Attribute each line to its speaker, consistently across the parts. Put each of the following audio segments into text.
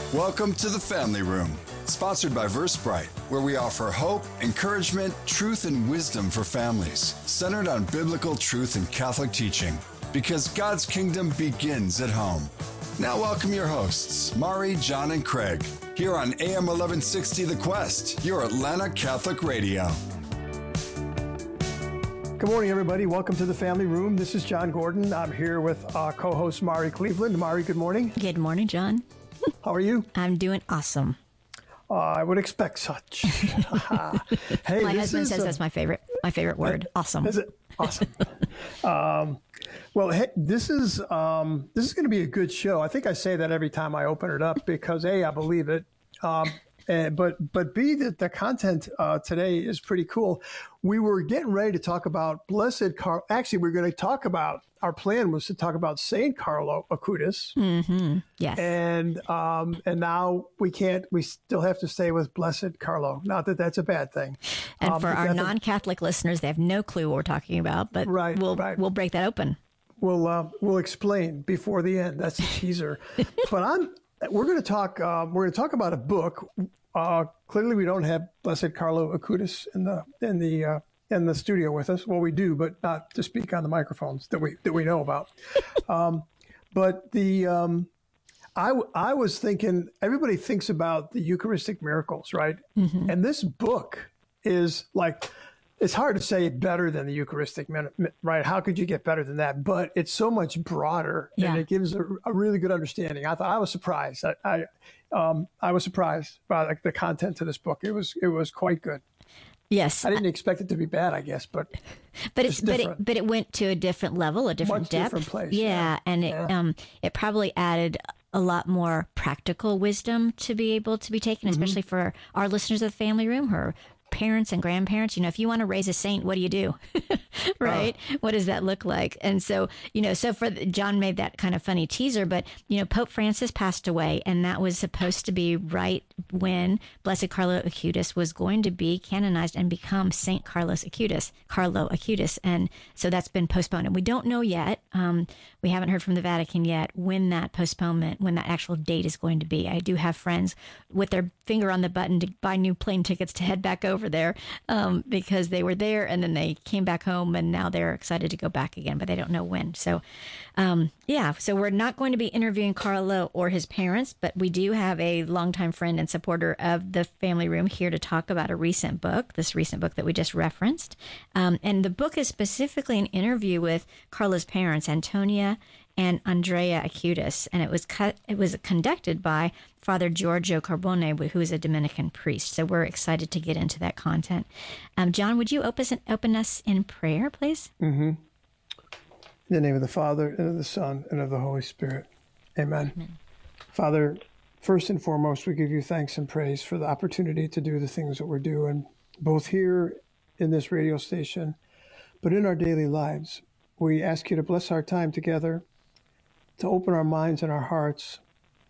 Speaker 1: Welcome to the Family Room, sponsored by VerseBrite, where we offer hope, encouragement, truth, and wisdom for families, centered on biblical truth and Catholic teaching, because God's kingdom begins at home. Now welcome your hosts, Mari, John, and Craig, here on AM 1160 The Quest, your Atlanta Catholic radio.
Speaker 2: Good morning, everybody. Welcome to the Family Room. This is John Gordon. I'm here with co-host Mari Cleveland. Mari, good morning.
Speaker 3: Good morning, John.
Speaker 2: How are you?
Speaker 3: I'm doing awesome.
Speaker 2: I would expect such. Hey,
Speaker 3: my husband says that's my favorite word. Awesome.
Speaker 2: Is it? Awesome. Well, hey, this is going to be a good show. I think I say that every time I open it up because A, I believe it. But B, the content today is pretty cool. We were getting ready to talk about Blessed Carlo. Actually, we're going to talk about, our plan was to talk about Saint Carlo Acutis.
Speaker 3: Mm-hmm. Yes.
Speaker 2: And now we can't, we still have to stay with Blessed Carlo. Not that that's a bad thing.
Speaker 3: And for our non-Catholic listeners, they have no clue what we're talking about, but we'll break that open.
Speaker 2: We'll explain before the end. That's a teaser. But we're going to talk about a book. Clearly, we don't have Blessed Carlo Acutis in the studio with us. Well, we do, but not to speak on the microphones that we know about. But I was thinking, everybody thinks about the Eucharistic miracles, right? Mm-hmm. And this book is like, it's hard to say better than the Eucharistic, right? How could you get better than that? But it's so much broader, and it gives a really good understanding. I was surprised. I was surprised by the content to this book. It was quite good.
Speaker 3: Yes,
Speaker 2: I didn't expect it to be bad, I guess, but
Speaker 3: it went to a different level, a different
Speaker 2: much
Speaker 3: depth,
Speaker 2: different place.
Speaker 3: Yeah, and it probably added a lot more practical wisdom to be able to be taken, especially for our listeners of the Family Room, her parents and grandparents. If you want to raise a saint, what do you do? Right? What does that look like? And so, John made that kind of funny teaser, but, Pope Francis passed away, and that was supposed to be right when Blessed Carlo Acutis was going to be canonized and become Saint Carlo Acutis. And so that's been postponed. And we don't know yet. We haven't heard from the Vatican yet when that actual date is going to be. I do have friends with their finger on the button to buy new plane tickets to head back over there because they were there and then they came back home and now they're excited to go back again, but they don't know when. So, so we're not going to be interviewing Carlo or his parents, but we do have a longtime friend and supporter of the Family Room here to talk about this recent book that we just referenced. And the book is specifically an interview with Carlo's parents, Antonia and Andrea Acutis, and it was conducted by Father Giorgio Carbone, who is a Dominican priest. So we're excited to get into that content. John, would you open us in prayer, please?
Speaker 2: Mm-hmm. In the name of the Father, and of the Son, and of the Holy Spirit. Amen. Amen. Father, first and foremost, we give you thanks and praise for the opportunity to do the things that we're doing, both here in this radio station, but in our daily lives. We ask you to bless our time together, to open our minds and our hearts.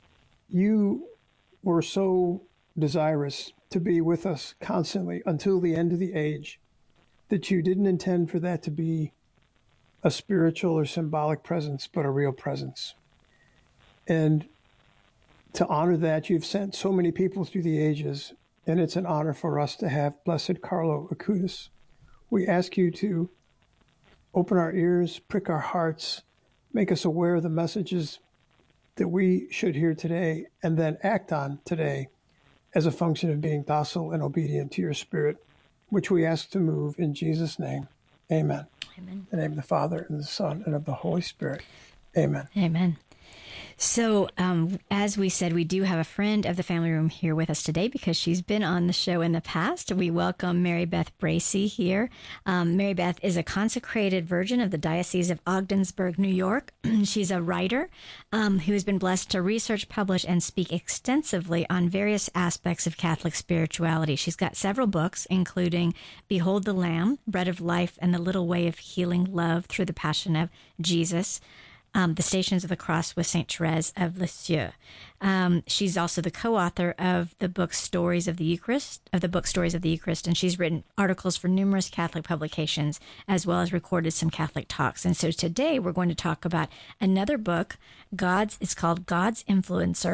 Speaker 2: You were so desirous to be with us constantly until the end of the age that you didn't intend for that to be a spiritual or symbolic presence, but a real presence. And to honor that, you've sent so many people through the ages, and it's an honor for us to have Blessed Carlo Acutis. We ask you to open our ears, prick our hearts, make us aware of the messages that we should hear today and then act on today as a function of being docile and obedient to your Spirit, which we ask to move in Jesus' name. Amen. Amen. In the name of the Father, and of the Son, and of the Holy Spirit. Amen.
Speaker 3: Amen. So, as we said, we do have a friend of the Family Room here with us today because she's been on the show in the past. We welcome Mary Beth Bracey here. Mary Beth is a consecrated virgin of the Diocese of Ogdensburg, New York. She's a writer who has been blessed to research, publish, and speak extensively on various aspects of Catholic spirituality. She's got several books, including Behold the Lamb, Bread of Life, and the Little Way of Healing Love Through the Passion of Jesus. The Stations of the Cross with Saint Therese of Lisieux. She's also the co-author of the book Stories of the Eucharist, and she's written articles for numerous Catholic publications, as well as recorded some Catholic talks. And so today we're going to talk about another book. It's called God's Influencer: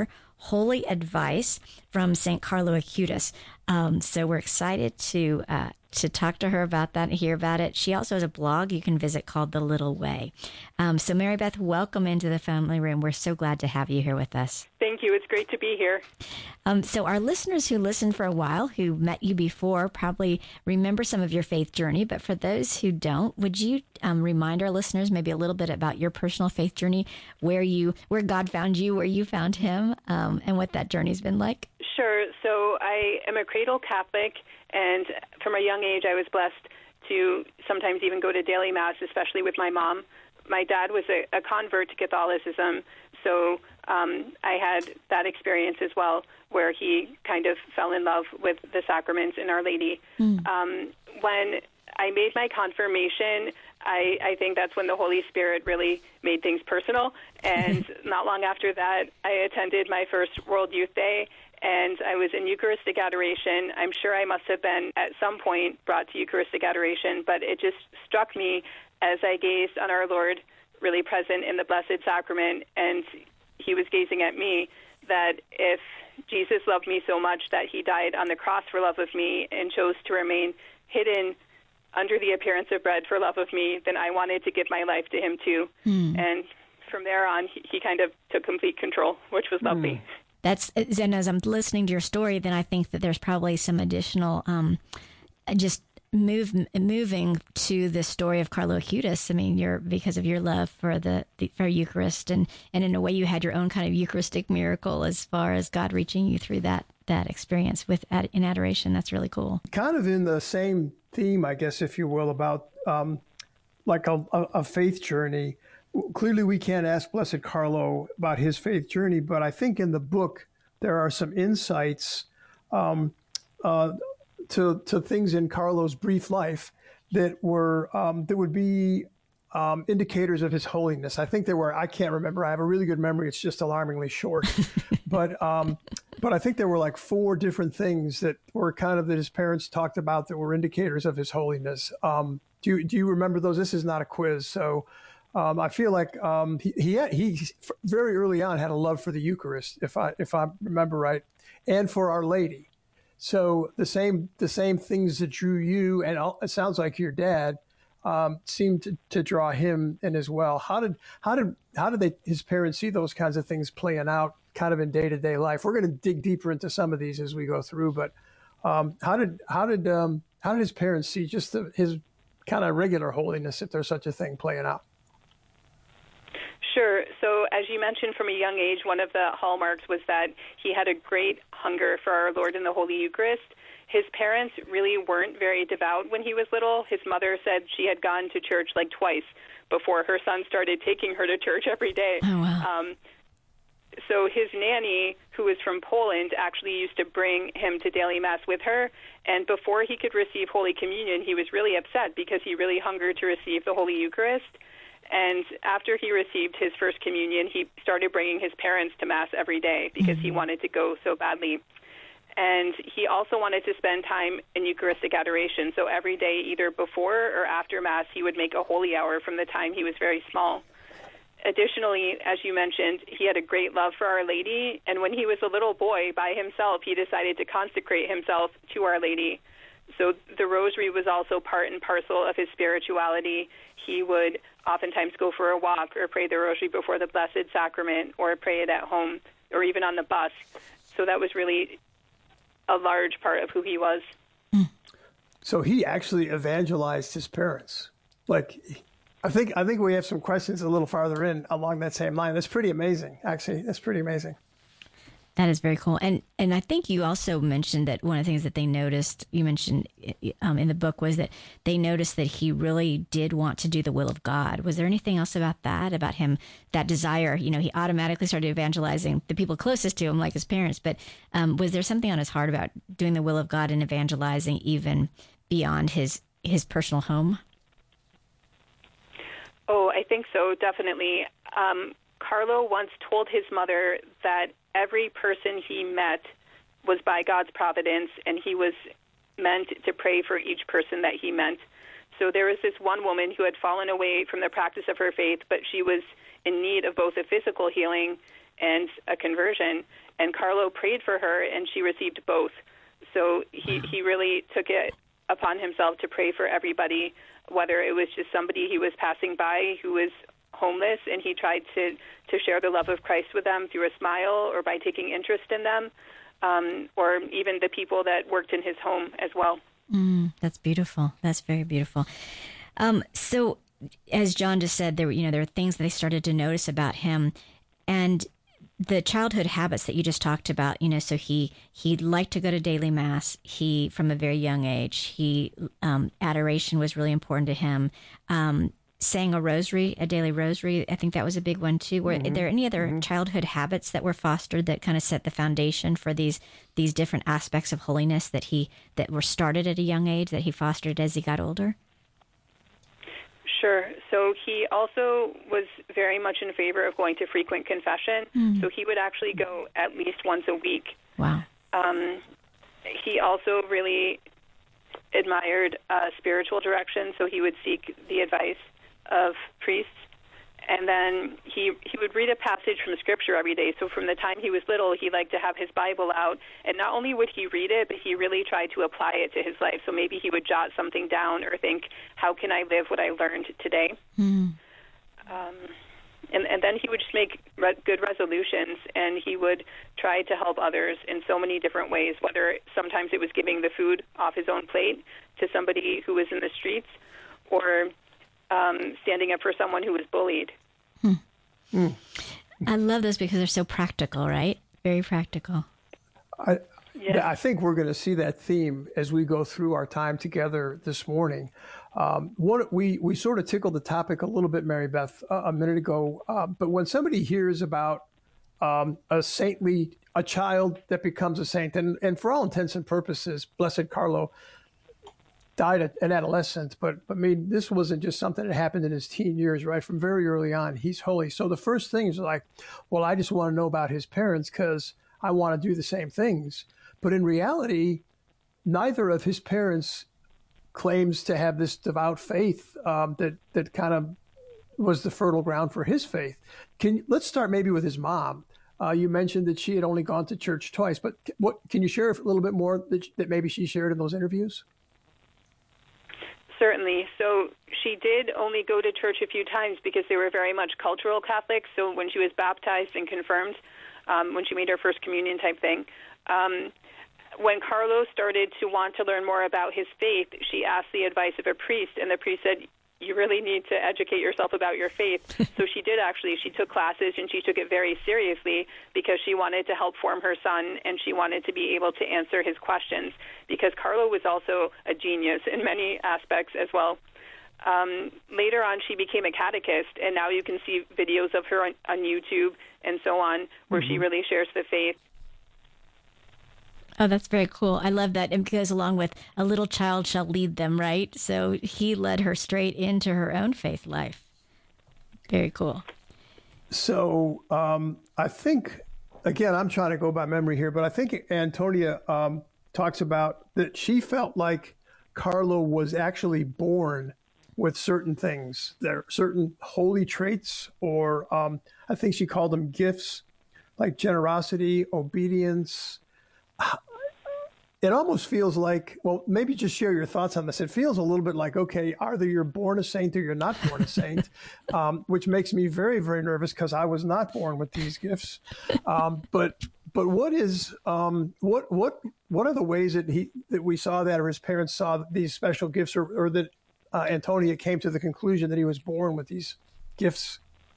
Speaker 3: Holy Advice from St. Carlo Acutis. So we're excited to talk to her about that and hear about it. She also has a blog you can visit called The Little Way. So Mary Beth, welcome into the family room. We're so glad to have you here with us.
Speaker 4: Thank you. It's great to be here.
Speaker 3: So our listeners who listened for a while, who met you before, probably remember some of your faith journey. But for those who don't, would you remind our listeners maybe a little bit about your personal faith journey, where God found you, where you found him, and what that journey's been like?
Speaker 4: Sure. So I am a cradle Catholic, and from a young age I was blessed to sometimes even go to daily Mass, especially with my mom. My dad was a convert to Catholicism, so I had that experience as well, where he kind of fell in love with the sacraments and Our Lady. When I made my confirmation, I think that's when the Holy Spirit really made things personal, and not long after that, I attended my first World Youth Day, and I was in Eucharistic adoration. I'm sure I must have been at some point brought to Eucharistic adoration, but it just struck me as I gazed on our Lord really present in the Blessed Sacrament, and he was gazing at me, that if Jesus loved me so much that he died on the cross for love of me and chose to remain hidden under the appearance of bread for love of me, then I wanted to give my life to him too. And from there on, he kind of took complete control, which was lovely.
Speaker 3: And as I'm listening to your story, then I think that there's probably some additional moving to the story of Carlo Acutis. I mean, because of your love for for Eucharist, and in a way you had your own kind of Eucharistic miracle as far as God reaching you through that experience in adoration. That's really cool.
Speaker 2: Kind of in the same theme, I guess, if you will, about like a faith journey. Clearly, we can't ask Blessed Carlo about his faith journey, but I think in the book there are some insights to things in Carlo's brief life that would be indicators of his holiness. I think there were. I can't remember. I have a really good memory. It's just alarmingly short, but I think there were like 4 different things that were kind of that his parents talked about that were indicators of his holiness. Do you remember those? This is not a quiz, so. I feel like he very early on had a love for the Eucharist, if I remember right, and for Our Lady. So the same things that drew you, and it sounds like your dad, seemed to draw him in as well. How did his parents see those kinds of things playing out, kind of in day-to-day life? We're going to dig deeper into some of these as we go through, but how did his parents see just his kind of regular holiness, if there's such a thing, playing out?
Speaker 4: Sure. So as you mentioned, from a young age, one of the hallmarks was that he had a great hunger for our Lord in the Holy Eucharist. His parents really weren't very devout when he was little. His mother said she had gone to church like twice before her son started taking her to church every day.
Speaker 3: Oh, wow.
Speaker 4: So his nanny, who was from Poland, actually used to bring him to daily Mass with her. And before he could receive Holy Communion, he was really upset because he really hungered to receive the Holy Eucharist. And after he received his first communion, he started bringing his parents to Mass every day because he wanted to go so badly. And he also wanted to spend time in Eucharistic adoration. So every day, either before or after Mass, he would make a holy hour from the time he was very small. Additionally, as you mentioned, he had a great love for Our Lady. And when he was a little boy by himself, he decided to consecrate himself to Our Lady. So the rosary was also part and parcel of his spirituality. He would oftentimes go for a walk or pray the rosary before the Blessed Sacrament or pray it at home or even on the bus. So that was really a large part of who he was.
Speaker 2: So he actually evangelized his parents. Like, I think we have some questions a little farther in along that same line. That's pretty amazing, actually. That's pretty amazing.
Speaker 3: That is very cool. And I think you also mentioned that one of the things that they noticed, you mentioned in the book, was that they noticed that he really did want to do the will of God. Was there anything else about him, that desire? You know, he automatically started evangelizing the people closest to him, like his parents. But was there something on his heart about doing the will of God and evangelizing even beyond his personal home?
Speaker 4: Oh, I think so, definitely. Carlo once told his mother that every person he met was by God's providence, and he was meant to pray for each person that he met. So there was this one woman who had fallen away from the practice of her faith, but she was in need of both a physical healing and a conversion. and Carlo prayed for her, and she received both. So he really took it upon himself to pray for everybody, whether it was just somebody he was passing by who was homeless, and he tried to share the love of Christ with them through a smile or by taking interest in them, or even the people that worked in his home as well.
Speaker 3: That's beautiful. That's very beautiful. So, as John just said, there were things that they started to notice about him, and the childhood habits that you just talked about. So he liked to go to daily mass. He, from a very young age, adoration was really important to him. Saying a daily rosary. I think that was a big one too. Were there any other childhood habits that were fostered that kind of set the foundation for these different aspects of holiness that were started at a young age that he fostered as he got older?
Speaker 4: Sure. So he also was very much in favor of going to frequent confession. So he would actually go at least once a week.
Speaker 3: Wow.
Speaker 4: He also really admired spiritual direction, so he would seek the advice of priests. And then he would read a passage from Scripture every day. So from the time he was little, he liked to have his Bible out. And not only would he read it, but he really tried to apply it to his life. So maybe he would jot something down or think, how can I live what I learned today? And then he would just make good resolutions, and he would try to help others in so many different ways, whether sometimes it was giving the food off his own plate to somebody who was in the streets, or standing up for someone who was bullied.
Speaker 3: I love those because they're so practical, right? Very practical.
Speaker 2: I think we're going to see that theme as we go through our time together this morning. We sort of tickled the topic a little bit, Mary Beth, a minute ago. But when somebody hears about a child that becomes a saint, and for all intents and purposes, Blessed Carlo died at an adolescent, but I mean, this wasn't just something that happened in his teen years, right? From very early on, he's holy. So the first thing is like, well, I just want to know about his parents because I want to do the same things. But in reality, neither of his parents claims to have this devout faith that kind of was the fertile ground for his faith. Let's start maybe with his mom. You mentioned that she had only gone to church twice, but can you share a little bit more that maybe she shared in those interviews?
Speaker 4: Certainly. So she did only go to church a few times because they were very much cultural Catholics. So when she was baptized and confirmed, when she made her first communion type thing, when Carlo started to want to learn more about his faith, she asked the advice of a priest, and the priest said, you really need to educate yourself about your faith. So she did actually. She took classes, and she took it very seriously because she wanted to help form her son, and she wanted to be able to answer his questions, because Carlo was also a genius in many aspects as well. Later on, she became a catechist, and now you can see videos of her on YouTube and so on, where she really shares the faith.
Speaker 3: Oh, that's very cool. I love that. It goes along with a little child shall lead them, right? So he led her straight into her own faith life. Very cool.
Speaker 2: So I think, again, I'm trying to go by memory here, but I think Antonia talks about that she felt like Carlo was actually born with certain things. There are certain holy traits, or I think she called them gifts, like generosity, obedience. It almost feels like, well, maybe just share your thoughts on this. It feels a little bit like, okay, either you're born a saint or you're not born a saint, which makes me very, very nervous because I was not born with these gifts. But what is what are the ways that we saw that, or his parents saw these special gifts, or that Antonia came to the conclusion that he was born with these gifts?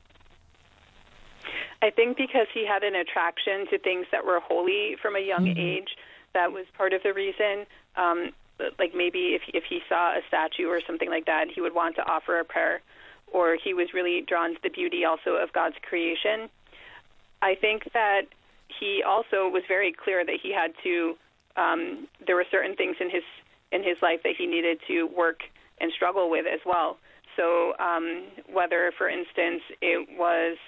Speaker 4: I think because he had an attraction to things that were holy from a young age. That was part of the reason. Like maybe if he saw a statue or something like that, he would want to offer a prayer, or he was really drawn to the beauty also of God's creation. I think that he also was very clear that he had to. There were certain things in his life that he needed to work and struggle with as well. So whether, for instance, it was.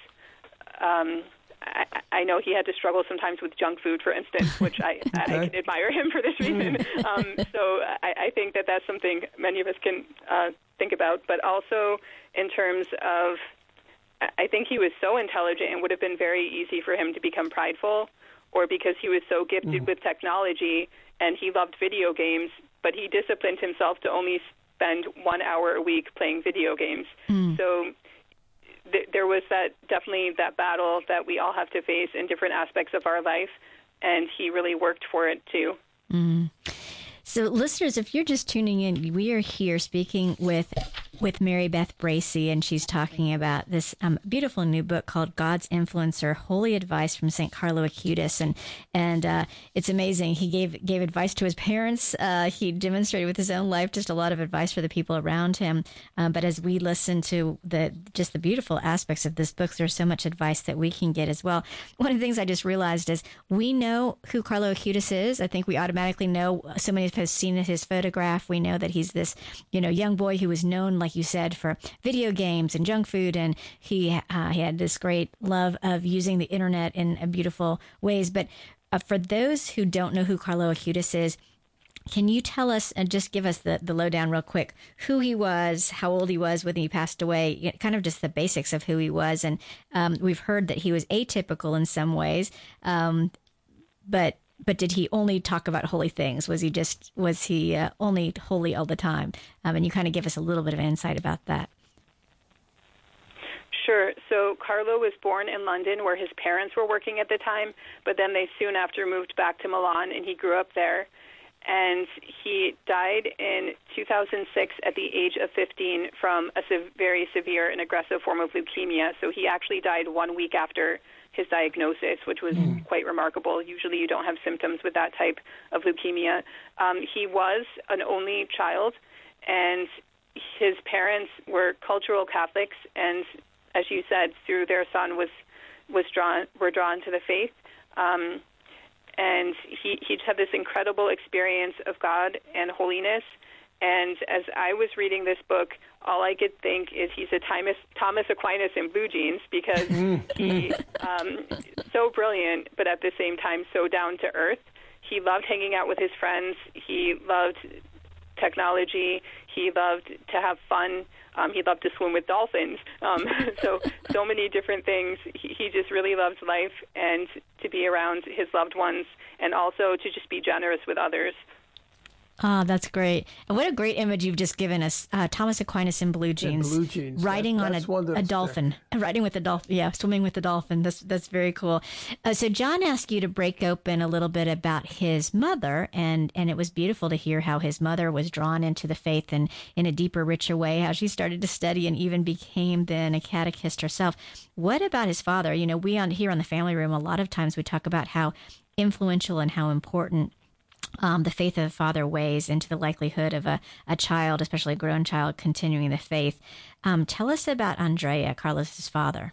Speaker 4: I know he had to struggle sometimes with junk food, for instance, which I can admire him for this reason. So I think that that's something many of us can think about. But also in terms of, I think he was so intelligent, and would have been very easy for him to become prideful or because he was so gifted with technology and he loved video games, but he disciplined himself to only spend 1 hour a week playing video games. So there was definitely that battle that we all have to face in different aspects of our life, and he really worked for it too.
Speaker 3: So, listeners, if you're just tuning in, we are here speaking with Mary Beth Bracey, and she's talking about this beautiful new book called God's Influencer: Holy Advice from St. Carlo Acutis, and it's amazing. He gave advice to his parents. He demonstrated with his own life just a lot of advice for the people around him. But as we listen to the beautiful aspects of this book, there's so much advice that we can get as well. One of the things I just realized is we know who Carlo Acutis is. I think we automatically know. So many of us have seen his photograph. We know that he's this, young boy who was known, like you said, for video games and junk food, and he had this great love of using the internet in beautiful ways. But for those who don't know who Carlo Acutis is, can you tell us and just give us the lowdown real quick, who he was, how old he was when he passed away, kind of just the basics of who he was. And we've heard that he was atypical in some ways, but did he only talk about holy things? Was he only holy all the time? And you kind of give us a little bit of insight about that.
Speaker 4: Sure. So Carlo was born in London, where his parents were working at the time, but then they soon after moved back to Milan, and he grew up there. And he died in 2006 at the age of 15 from a very severe and aggressive form of leukemia. So he actually died 1 week after his diagnosis, which was quite remarkable. Usually you don't have symptoms with that type of leukemia. He was an only child, and his parents were cultural Catholics, and as you said, through their son were drawn to the faith. And he just had this incredible experience of God and holiness. And as I was reading this book, all I could think is he's a Thomas Aquinas in blue jeans, because he so brilliant, but at the same time so down to earth. He loved hanging out with his friends. He loved technology. He loved to have fun. He loved to swim with dolphins. So many different things. He just really loved life and to be around his loved ones, and also to just be generous with others.
Speaker 3: Oh, that's great. And what a great image you've just given us. Thomas Aquinas in blue jeans.
Speaker 2: Blue jeans.
Speaker 3: Riding on a dolphin. Riding with a dolphin. Yeah, swimming with the dolphin. That's very cool. So John asked you to break open a little bit about his mother, and it was beautiful to hear how his mother was drawn into the faith and in a deeper, richer way, how she started to study and even became then a catechist herself. What about his father? We here on the Family Room, a lot of times we talk about how influential and how important the faith of the father weighs into the likelihood of a child, especially a grown child, continuing the faith. Tell us about Andrea, Carlos's father.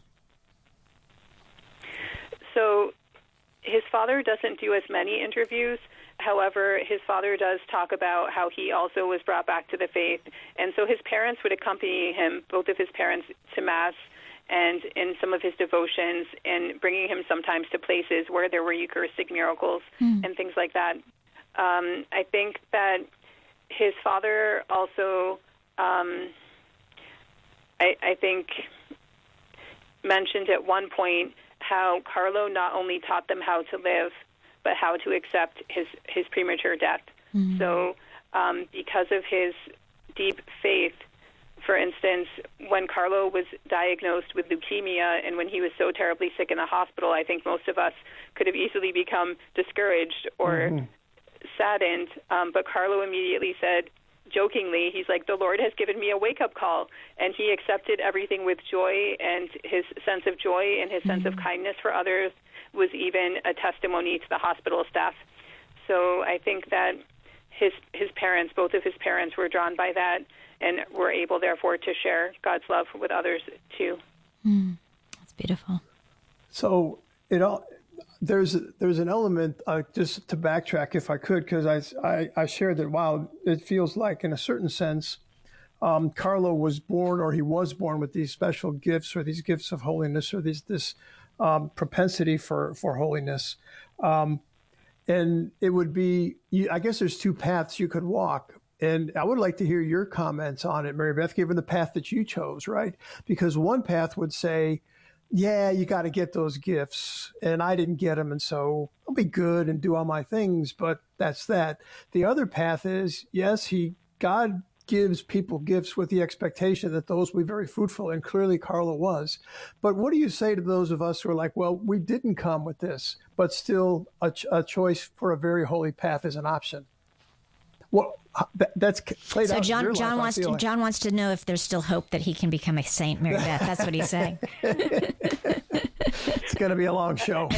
Speaker 3: So
Speaker 4: his father doesn't do as many interviews. However, his father does talk about how he also was brought back to the faith. And so his parents would accompany him, both of his parents, to Mass and in some of his devotions, and bringing him sometimes to places where there were Eucharistic miracles and things like that. I think that his father also, I think, mentioned at one point how Carlo not only taught them how to live, but how to accept his premature death. So because of his deep faith, for instance, when Carlo was diagnosed with leukemia and when he was so terribly sick in the hospital, I think most of us could have easily become discouraged or saddened, but Carlo immediately said, jokingly, he's like, the Lord has given me a wake-up call, and he accepted everything with joy, and his sense of joy and his sense of kindness for others was even a testimony to the hospital staff. So I think that his parents, both of his parents, were drawn by that and were able, therefore, to share God's love with others, too.
Speaker 3: That's beautiful.
Speaker 2: So there's an element, just to backtrack if I could, because I shared that while it feels like in a certain sense Carlo was born, or he was born with these special gifts or these gifts of holiness, or this propensity for holiness, and it would be, I guess there's two paths you could walk. And I would like to hear your comments on it, Mary Beth, given the path that you chose, right? Because one path would say, yeah, you got to get those gifts, and I didn't get them, and so I'll be good and do all my things, but that's that. The other path is, yes, God gives people gifts with the expectation that those will be very fruitful, and clearly Carlo was. But what do you say to those of us who are like, well, we didn't come with this, but still a choice for a very holy path is an option? Well, that's played out.
Speaker 3: So
Speaker 2: in your life,
Speaker 3: John wants to know if there's still hope that he can become a saint, Mary Beth. That's what he's saying.
Speaker 2: It's going to be a long show.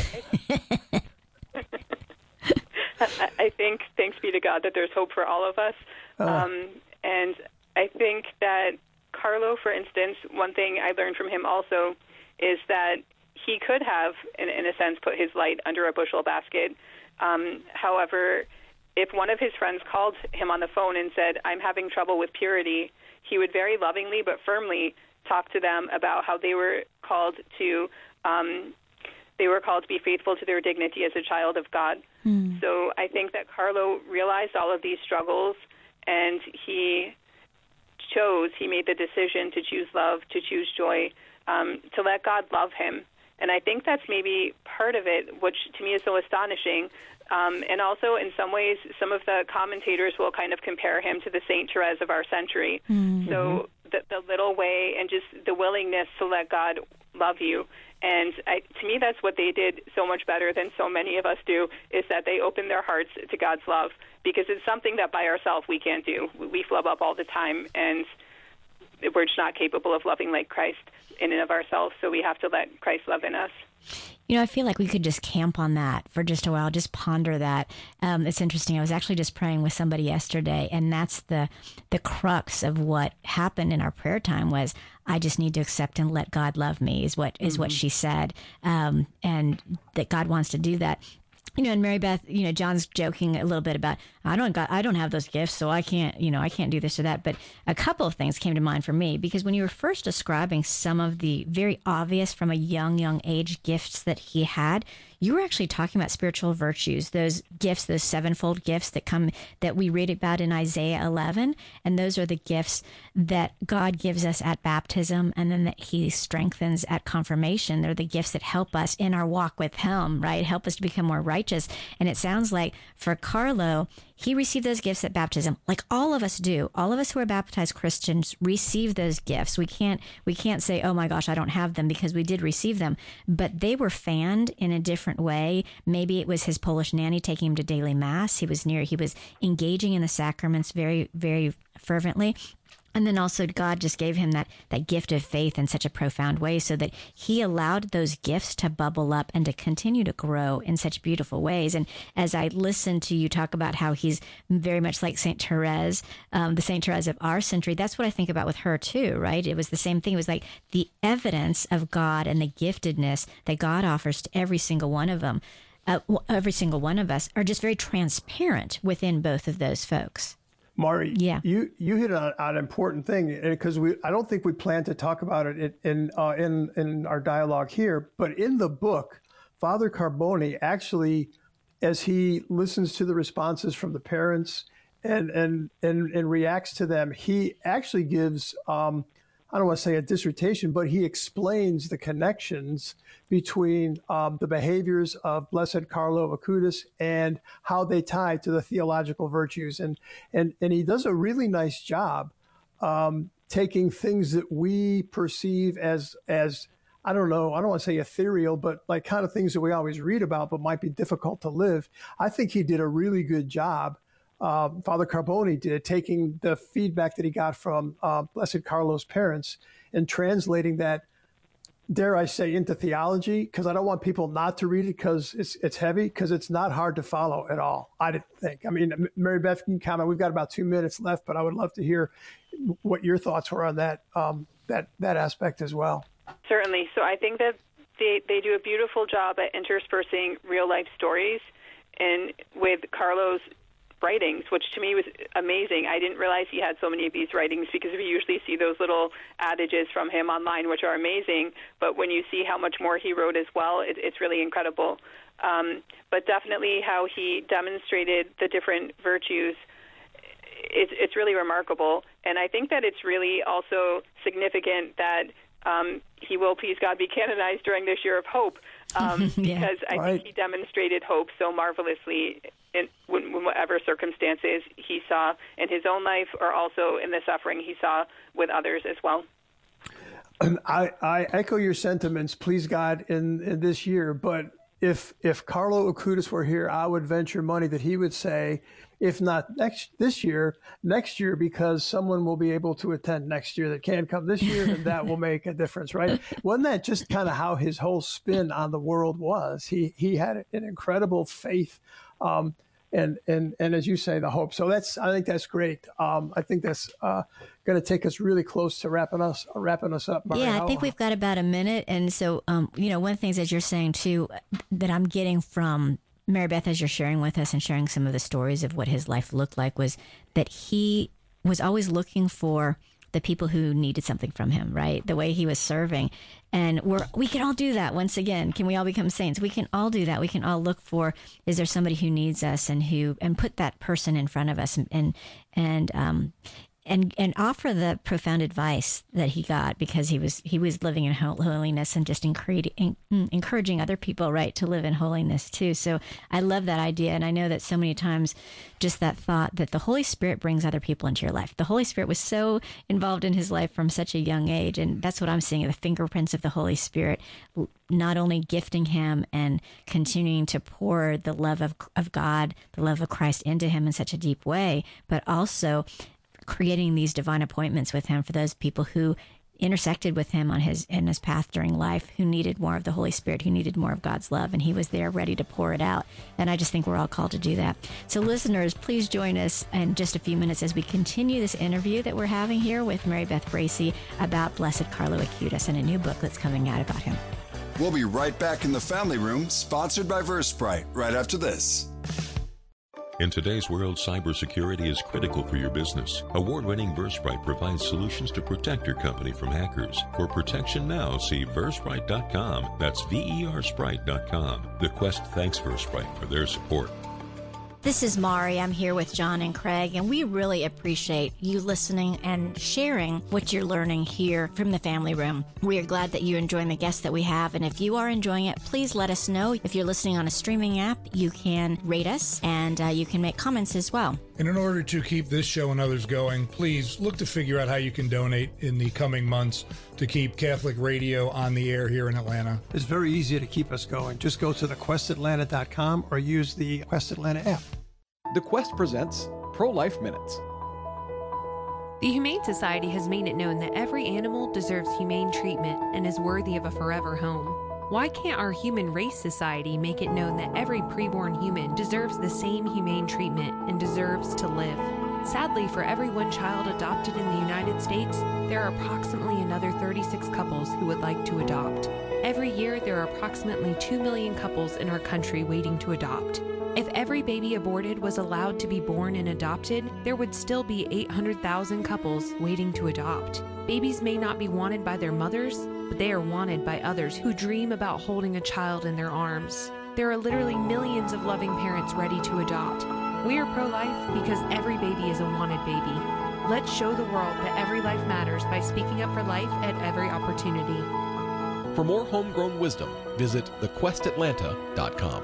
Speaker 4: I think, thanks be to God, that there's hope for all of us. And I think that Carlo, for instance, one thing I learned from him also is that he could have, in a sense, put his light under a bushel basket. However, if one of his friends called him on the phone and said, I'm having trouble with purity, he would very lovingly but firmly talk to them about how they were called to be faithful to their dignity as a child of God. So I think that Carlo realized all of these struggles, and he made the decision to choose love, to choose joy, to let God love him. And I think that's maybe part of it, which to me is so astonishing. And also, in some ways, some of the commentators will kind of compare him to the Saint Therese of our century. So the little way and just the willingness to let God love you. And to me, that's what they did so much better than so many of us do, is that they opened their hearts to God's love, because it's something that by ourselves we can't do. We flub up all the time, and we're just not capable of loving like Christ in and of ourselves, so we have to let Christ love in us.
Speaker 3: You know, I feel like we could just camp on that for just a while, just ponder that. It's interesting. I was actually just praying with somebody yesterday, and that's the crux of what happened in our prayer time was, I just need to accept and let God love me, is what she said, and that God wants to do that. You know, and Mary Beth, you know, John's joking a little bit about, I don't have those gifts, so I can't do this or that. But a couple of things came to mind for me, because when you were first describing some of the very obvious from a young age gifts that he had, you were actually talking about spiritual virtues, those gifts, those sevenfold gifts that we read about in Isaiah 11. And those are the gifts that God gives us at baptism, and then that he strengthens at confirmation. They're the gifts that help us in our walk with him, right? Help us to become more righteous. And it sounds like for Carlo, he received those gifts at baptism, like all of us do. All of us who are baptized Christians receive those gifts. We can't say, oh my gosh, I don't have them, because we did receive them, but they were fanned in a different way. Maybe it was his Polish nanny taking him to daily mass. He was engaging in the sacraments very, very fervently. And then also God just gave him that gift of faith in such a profound way, so that he allowed those gifts to bubble up and to continue to grow in such beautiful ways. And as I listened to you talk about how he's very much like Saint Therese, the Saint Therese of our century, that's what I think about with her too, right? It was the same thing. It was like the evidence of God and the giftedness that God offers to every single one of them. Every single one of us are just very transparent within both of those folks.
Speaker 2: Mari,
Speaker 3: yeah,
Speaker 2: you hit on an important thing, because I don't think we plan to talk about it in our dialogue here, but in the book, Father Carboni actually, as he listens to the responses from the parents and reacts to them, he actually gives I don't want to say a dissertation, but he explains the connections between the behaviors of Blessed Carlo of Acutis and how they tie to the theological virtues. And he does a really nice job taking things that we perceive as I don't want to say ethereal, but like kind of things that we always read about but might be difficult to live. I think he did a really good job. Father Carboni did, taking the feedback that he got from Blessed Carlo's parents and translating that, dare I say, into theology, because I don't want people not to read it because it's heavy, because it's not hard to follow at all, I didn't think. I mean, Mary Beth can comment. We've got about 2 minutes left, but I would love to hear what your thoughts were on that aspect as well.
Speaker 4: Certainly. So I think that they do a beautiful job at interspersing real-life stories and with Carlo's writings, which to me was amazing. I didn't realize he had so many of these writings, because we usually see those little adages from him online, which are amazing. But when you see how much more he wrote as well, it's really incredible. But definitely how he demonstrated the different virtues, it's really remarkable. And I think that it's really also significant that he will, please God, be canonized during this year of hope, because I think he demonstrated hope so marvelously in whatever circumstances he saw in his own life, or also in the suffering he saw with others as well.
Speaker 2: I echo your sentiments, please God, in this year. But if Carlo Acutis were here, I would venture money that he would say, if not this year, next year, because someone will be able to attend next year that can't come this year, and that will make a difference, right? Wasn't that just kind of how his whole spin on the world was? He had an incredible faith, and as you say, the hope. So I think that's great. I think that's going to take us really close to wrapping us up. Mari,
Speaker 3: I think we've got about a minute. And so, one of the things, as you're saying too, that I'm getting from Mary Beth, as you're sharing with us and sharing some of the stories of what his life looked like, was that he was always looking for the people who needed something from him, right? The way he was serving. And we can all do that. Once again, can we all become saints? We can all do that. We can all look for, is there somebody who needs us, and put that person in front of us, and offer the profound advice that he got, because he was living in holiness and just encouraging other people, right, to live in holiness too. So I love that idea. And I know that so many times just that thought that the Holy Spirit brings other people into your life. The Holy Spirit was so involved in his life from such a young age. And that's what I'm seeing, the fingerprints of the Holy Spirit, not only gifting him and continuing to pour the love of God, the love of Christ into him in such a deep way, but also creating these divine appointments with him for those people who intersected with him in his path during life, who needed more of the Holy Spirit, who needed more of God's love, and he was there ready to pour it out. And I just think we're all called to do that. So listeners, please join us in just a few minutes as we continue this interview that we're having here with Mary Beth Bracey about Blessed Carlo Acutis and a new book that's coming out about him.
Speaker 1: We'll be right back in the Family Room, sponsored by VerseBrite, right after this.
Speaker 5: In today's world, cybersecurity is critical for your business. Award-winning VerseBrite provides solutions to protect your company from hackers. For protection now, see VerseBrite.com. That's VerSprite.com. The Quest thanks VerseBrite for their support.
Speaker 3: This is Mari. I'm here with John and Craig, and we really appreciate you listening and sharing what you're learning here from the Family Room. We are glad that you're enjoying the guests that we have, and if you are enjoying it, please let us know. If you're listening on a streaming app, you can rate us, and you can make comments as well.
Speaker 6: And in order to keep this show and others going, please look to figure out how you can donate in the coming months to keep Catholic radio on the air here in Atlanta.
Speaker 2: It's very easy to keep us going. Just go to thequestatlanta.com or use the Quest Atlanta app.
Speaker 7: The Quest presents Pro-Life Minutes.
Speaker 8: The Humane Society has made it known that every animal deserves humane treatment and is worthy of a forever home. Why can't our Human Race Society make it known that every preborn human deserves the same humane treatment and deserves to live? Sadly, for every one child adopted in the United States, there are approximately another 36 couples who would like to adopt. Every year, there are approximately 2 million couples in our country waiting to adopt. If every baby aborted was allowed to be born and adopted, there would still be 800,000 couples waiting to adopt. Babies may not be wanted by their mothers, but they are wanted by others who dream about holding a child in their arms. There are literally millions of loving parents ready to adopt. We are pro-life because every baby is a wanted baby. Let's show the world that every life matters by speaking up for life at every opportunity.
Speaker 7: For more homegrown wisdom, visit thequestatlanta.com.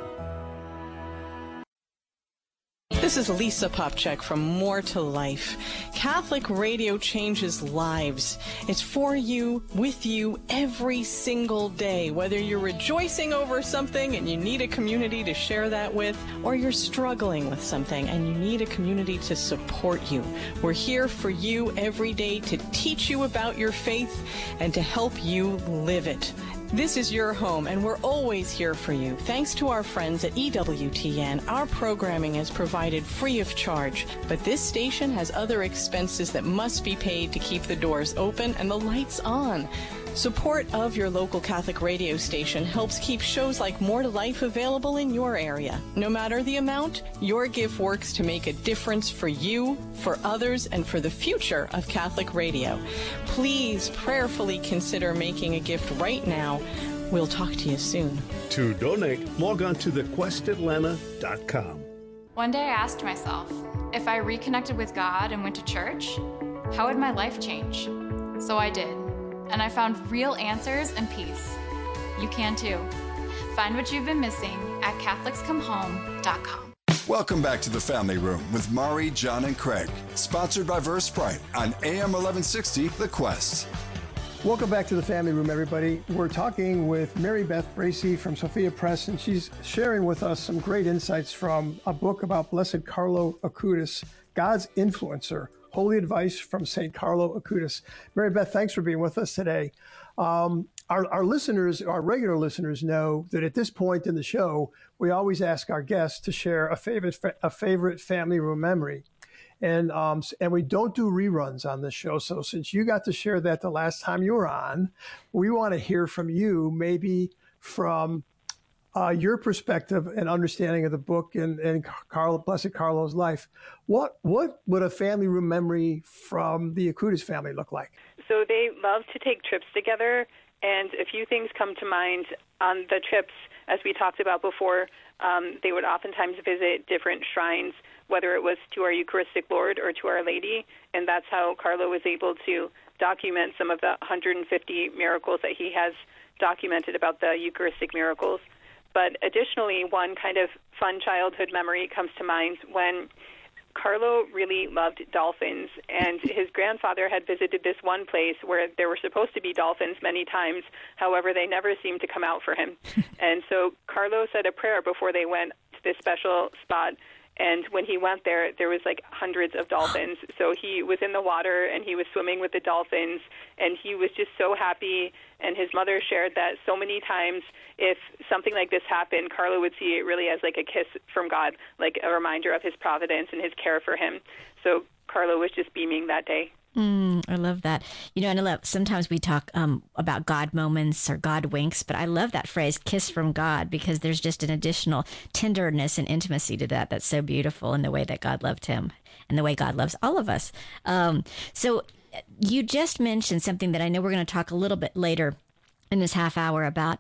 Speaker 9: This is Lisa Popchak from More to Life. Catholic radio changes lives. It's for you, with you, every single day. Whether you're rejoicing over something and you need a community to share that with, or you're struggling with something and you need a community to support you. We're here for you every day to teach you about your faith and to help you live it. This is your home, and we're always here for you. Thanks to our friends at EWTN, our programming is provided free of charge. But this station has other expenses that must be paid to keep the doors open and the lights on. Support of your local Catholic radio station helps keep shows like More to Life available in your area. No matter the amount, your gift works to make a difference for you, for others, and for the future of Catholic radio. Please prayerfully consider making a gift right now. We'll talk to you soon.
Speaker 10: To donate, log on to thequestatlanta.com.
Speaker 11: One day I asked myself, if I reconnected with God and went to church, how would my life change? So I did. and I found real answers and peace. You can too. Find what you've been missing at CatholicsComeHome.com.
Speaker 1: Welcome back to the Family Room with Mari, John, and Craig. Sponsored by VerseBrite on AM 1160, The Quest.
Speaker 2: Welcome back to the Family Room, everybody. We're talking with Mary Beth Bracey from Sophia Press, and she's sharing with us some great insights from a book about Blessed Carlo Acutis, God's Influencer, Holy Advice from St. Carlo Acutis. Mary Beth, thanks for being with us today. Our listeners, our regular listeners, know that at this point in the show, we always ask our guests to share a favorite Family Room memory. And we don't do reruns on this show. So since you got to share that the last time you were on, we want to hear from you, maybe from your perspective and understanding of the book and Blessed Carlo's life. What would a Family Room memory from the Acutis family look like?
Speaker 4: So they love to take trips together, and a few things come to mind on the trips. As we talked about before, they would oftentimes visit different shrines, whether it was to our Eucharistic Lord or to Our Lady, and that's how Carlo was able to document some of the 150 miracles that he has documented about the Eucharistic miracles. But additionally, one kind of fun childhood memory comes to mind when Carlo really loved dolphins, and his grandfather had visited this one place where there were supposed to be dolphins many times. However, they never seemed to come out for him. And so Carlo said a prayer before they went to this special spot. And when he went there, there was like hundreds of dolphins. So he was in the water and he was swimming with the dolphins, and he was just so happy. And his mother shared that so many times if something like this happened, Carlo would see it really as like a kiss from God, like a reminder of his providence and his care for him. So Carlo was just beaming that day.
Speaker 3: I love that. And I love, sometimes we talk about God moments or God winks, but I love that phrase, kiss from God, because there's just an additional tenderness and intimacy to that that's so beautiful in the way that God loved him and the way God loves all of us. So you just mentioned something that I know we're going to talk a little bit later in this half hour about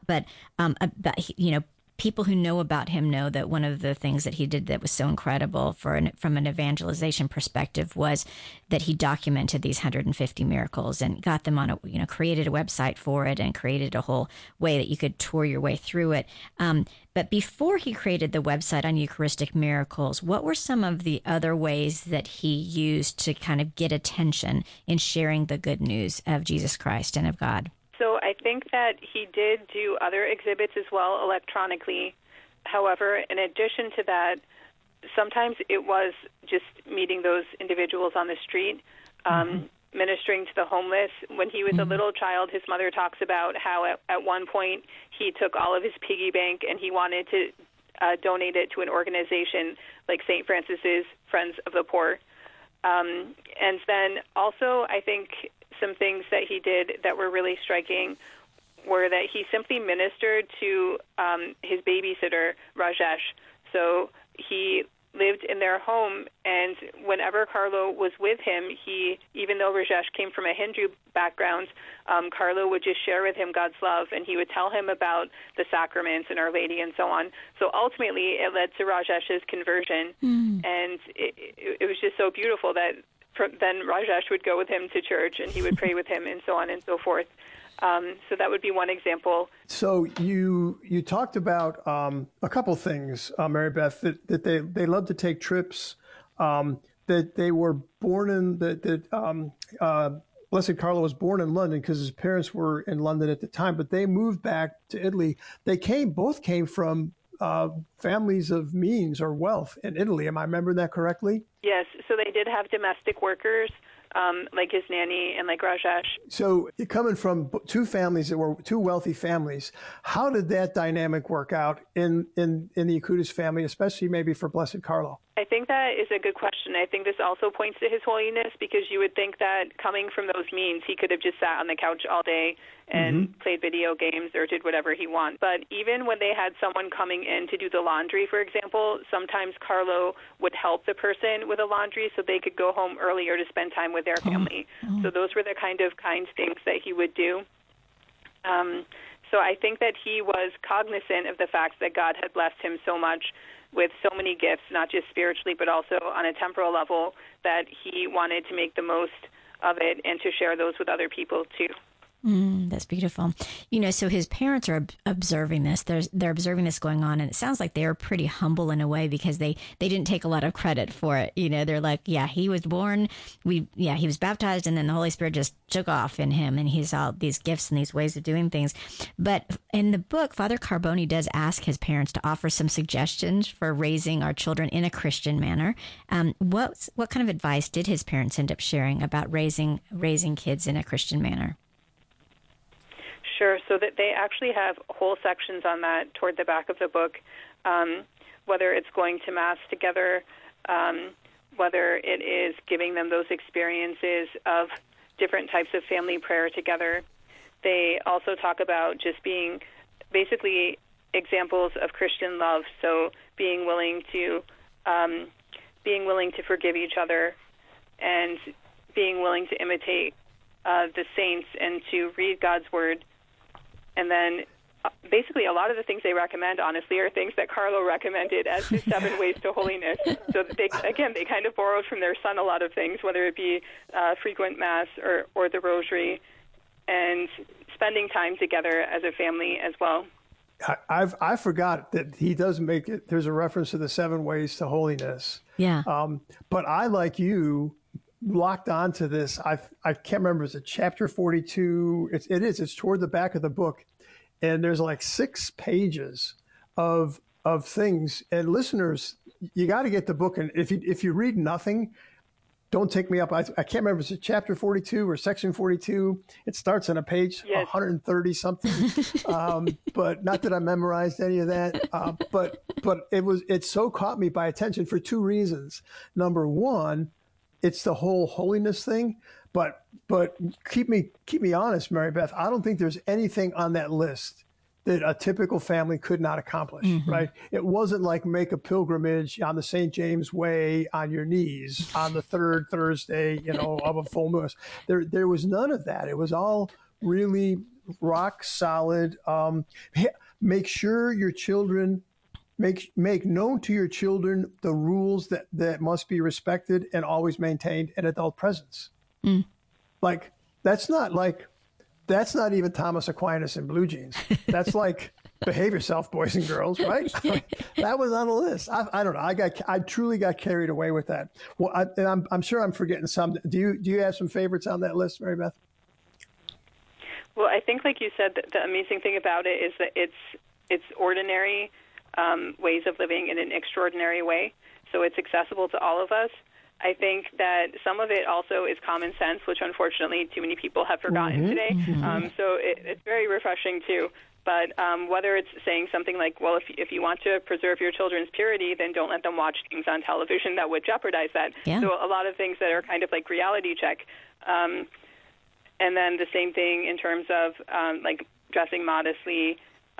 Speaker 3: people who know about him know that one of the things that he did that was so incredible from an evangelization perspective was that he documented these 150 miracles and got them on created a website for it and created a whole way that you could tour your way through it. But before he created the website on Eucharistic miracles, what were some of the other ways that he used to kind of get attention in sharing the good news of Jesus Christ and of God?
Speaker 4: So I think that he did do other exhibits as well electronically. However, in addition to that, sometimes it was just meeting those individuals on the street, ministering to the homeless. When he was a little child, his mother talks about how at one point he took all of his piggy bank and he wanted to donate it to an organization like St. Francis's Friends of the Poor. And then also, I think some things that he did that were really striking were that he simply ministered to his babysitter, Rajesh. So he lived in their home, and whenever Carlo was with him, even though Rajesh came from a Hindu background, Carlo would just share with him God's love, and he would tell him about the sacraments and Our Lady and so on. So ultimately, it led to Rajesh's conversion, and it was just so beautiful that then Rajesh would go with him to church, and he would pray with him, and so on and so forth. So that would be one example. So
Speaker 2: you talked about a couple things, Mary Beth, that they love to take trips, that they were born in, that Blessed Carlo was born in London because his parents were in London at the time, but they moved back to Italy. They both came from families of means or wealth in Italy. Am I remembering that correctly?
Speaker 4: Yes. So they did have domestic workers, like his nanny and like Rajesh.
Speaker 2: So coming from two families that were two wealthy families, how did that dynamic work out in the Acutis family, especially maybe for Blessed Carlo?
Speaker 4: I think that is a good question. I think this also points to His Holiness, because you would think that coming from those means, he could have just sat on the couch all day and played video games or did whatever he wanted. But even when they had someone coming in to do the laundry, for example, sometimes Carlo would help the person with the laundry so they could go home earlier to spend time with their family. So those were the kind things that he would do. So I think that he was cognizant of the fact that God had blessed him so much with so many gifts, not just spiritually, but also on a temporal level, that he wanted to make the most of it and to share those with other people too.
Speaker 3: That's beautiful. So his parents are observing this. They're observing this going on, and it sounds like they were pretty humble in a way because they didn't take a lot of credit for it. They're like, yeah, he was born. He was baptized, and then the Holy Spirit just took off in him, and he's all these gifts and these ways of doing things. But in the book, Father Carboni does ask his parents to offer some suggestions for raising our children in a Christian manner. What kind of advice did his parents end up sharing about raising kids in a Christian manner?
Speaker 4: Sure. So that they actually have whole sections on that toward the back of the book, whether it's going to Mass together, whether it is giving them those experiences of different types of family prayer together. They also talk about just being basically examples of Christian love, so being willing to forgive each other and being willing to imitate the saints and to read God's Word. And then basically a lot of the things they recommend, honestly, are things that Carlo recommended as his 7 ways to holiness. So they kind of borrowed from their son a lot of things, whether it be frequent Mass or the Rosary, and spending time together as a family as well.
Speaker 2: I forgot that he does make it. There's a reference to the 7 ways to holiness.
Speaker 3: Yeah.
Speaker 2: But I, like you, locked onto this. I can't remember. Is it chapter 42? It's toward the back of the book, and there's like 6 pages of things. And listeners, you got to get the book. And if you read nothing, don't take me up. I can't remember. Is it chapter 42 or section 42? It starts on a page 130 something. But not that I memorized any of that. But it so caught me by attention for 2 reasons. Number one, it's the whole holiness thing, but keep me honest, Mary Beth. I don't think there's anything on that list that a typical family could not accomplish, right? It wasn't like make a pilgrimage on the St. James Way on your knees on the 3rd Thursday, of a full moon. There was none of that. It was all really rock solid. Make sure your children make known to your children the rules that must be respected and always maintained in adult presence. Like that's not even Thomas Aquinas in blue jeans. That's like behave yourself, boys and girls, right? That was on the list. I don't know. I truly got carried away with that. Well, I'm sure I'm forgetting some. Do you have some favorites on that list, Mary Beth?
Speaker 4: Well, I think, like you said, the amazing thing about it is that it's ordinary ways of living in an extraordinary way. So it's accessible to all of us. I think that some of it also is common sense, which unfortunately too many people have forgotten today. So it's very refreshing too. But whether it's saying something like, well, if you want to preserve your children's purity, then don't let them watch things on television that would jeopardize that.
Speaker 3: Yeah.
Speaker 4: So a lot of things that are kind of like reality check. And then the same thing in terms of like dressing modestly,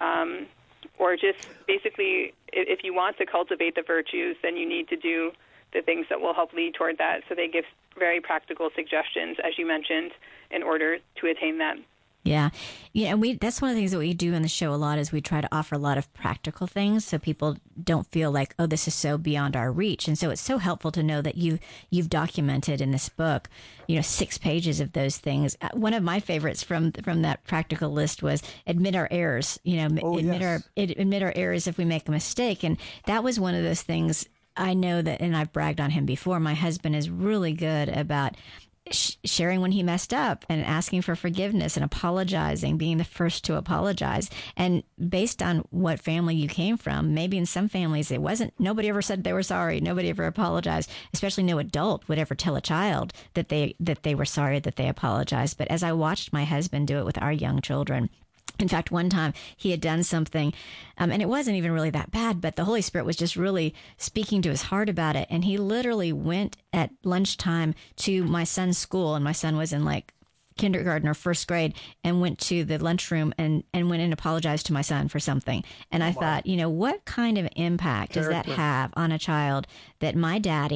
Speaker 4: or just basically if you want to cultivate the virtues, then you need to do the things that will help lead toward that. So they give very practical suggestions, as you mentioned, in order to attain that.
Speaker 3: Yeah. And that's one of the things that we do in the show a lot is we try to offer a lot of practical things so people don't feel like, oh, this is so beyond our reach. And so it's so helpful to know that you've documented in this book, 6 pages of those things. One of my favorites from that practical list was admit our errors, admit our errors if we make a mistake. And that was one of those things I know that, and I've bragged on him before, my husband is really good about sharing when he messed up and asking for forgiveness and apologizing, being the first to apologize. And based on what family you came from, maybe in some families nobody ever said they were sorry. Nobody ever apologized, especially no adult would ever tell a child that they were sorry, that they apologized. But as I watched my husband do it with our young children, in fact, one time he had done something, and it wasn't even really that bad, but the Holy Spirit was just really speaking to his heart about it. And he literally went at lunchtime to my son's school, and my son was in like kindergarten or first grade, and went to the lunchroom and went and apologized to my son for something. And I thought, what kind of impact does that have on a child that my daddy